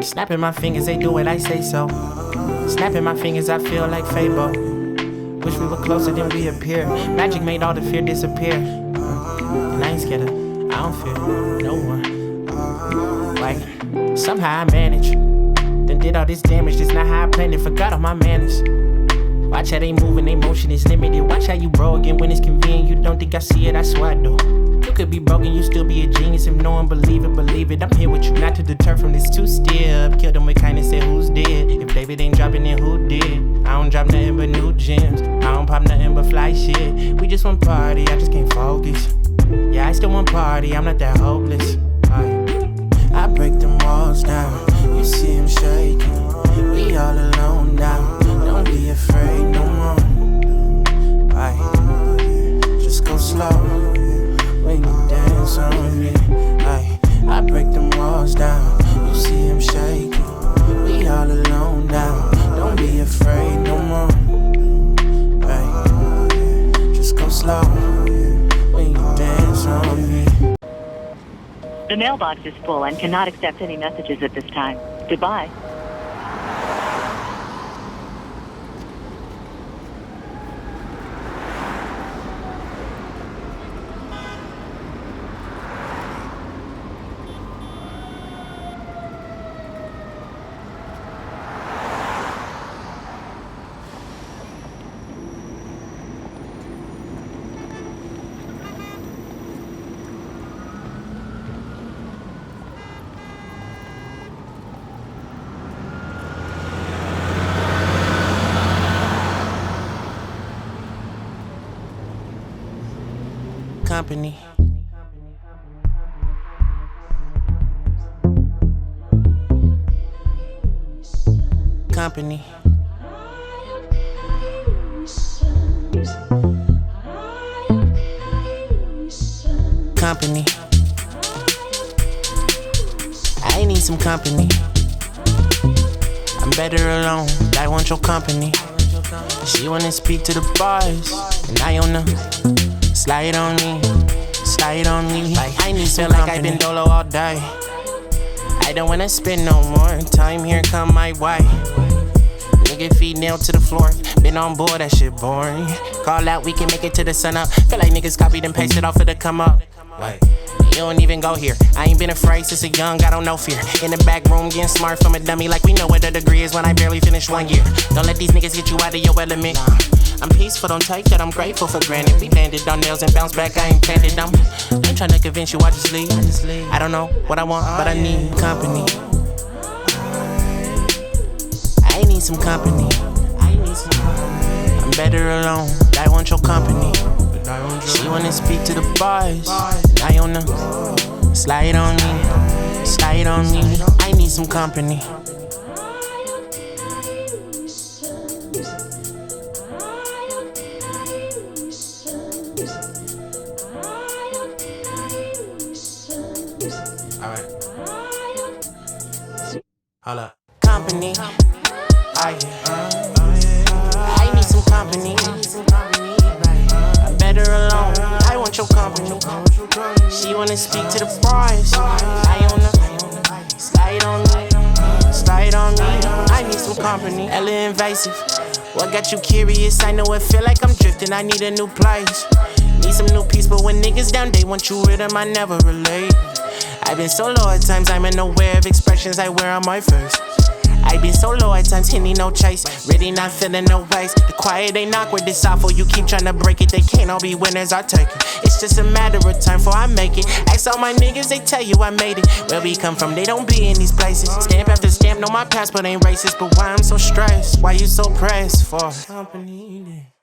Snapping my fingers, they do what I say so. Snapping my fingers, I feel like Fable. Wish we were closer than we appear. Magic made all the fear disappear. And I ain't scared of, I don't fear no one. Like, somehow I managed. Then did all this damage, that's not how I planned it. Forgot all my manners. Watch how they move and they motion is limited. Watch how you broke again when it's convenient. You don't think I see it, I swear I do. You could be broken, you still be a genius. If no one believe it, believe it. I'm here with you, not to deter from this too still. Killed them with kindness, said who's dead. If David ain't dropping, then who did? I don't drop nothing but new gems. I don't pop nothing but fly shit. We just want party, I just can't focus. Yeah, I still want party, I'm not that hopeless. I break them walls down, you see him shaking. We all alone now, don't be afraid no more. Just go slow when you dance on me. I break them walls down, you see him shaking. We all alone now, don't be afraid no more. Just go slow when you dance on me. The mailbox is full and cannot accept any messages at this time. Goodbye. Company. Company. Company. I need some company. I'm better alone, I want your company. She wanna speak to the boys, and I on the slide on me, like I need some company. Feel like I've been dolo all day. I don't wanna spend no more time here, come my way. Nigga feet nailed to the floor, been on board, that shit boring. Call out, we can make it to the sun up. Feel like niggas copied and pasted off of the come up. Like, you don't even go here. I ain't been afraid since a young, I don't know fear. In the back room, getting smart from a dummy, like we know what the degree is when I barely finished 1 year. Don't let these niggas get you out of your element. I'm peaceful, don't take that, I'm grateful for granted. We landed on nails and bounced back, I ain't planted them. I'm trying to convince you I just leave. I don't know what I want, but I need company. I need some company. I'm better alone, I want your company. She wanna speak to the boys, and I on the slide on me, I need some company. Alright. Holla. Company. I need some company. I'm better alone, I want your company. She wanna speak to the boys. I on the slide on me, I need some company. Hella invasive. What got you curious? I know it feel like I'm drifting, I need a new place. Need some new peace, but when niggas down, they want you rhythm, I never relate. I've been so low at times, I'm unaware of expressions I wear on my face. I've been so low at times, hitting no chase, really not feeling no waste. The quiet ain't awkward, it's awful, you keep trying to break it. They can't all be winners, I take it. It's just a matter of time before I make it. Ask all my niggas, they tell you I made it. Where we come from, they don't be in these places. Stamp after stamp, know my passport ain't racist. But why I'm so stressed, why you so pressed for company?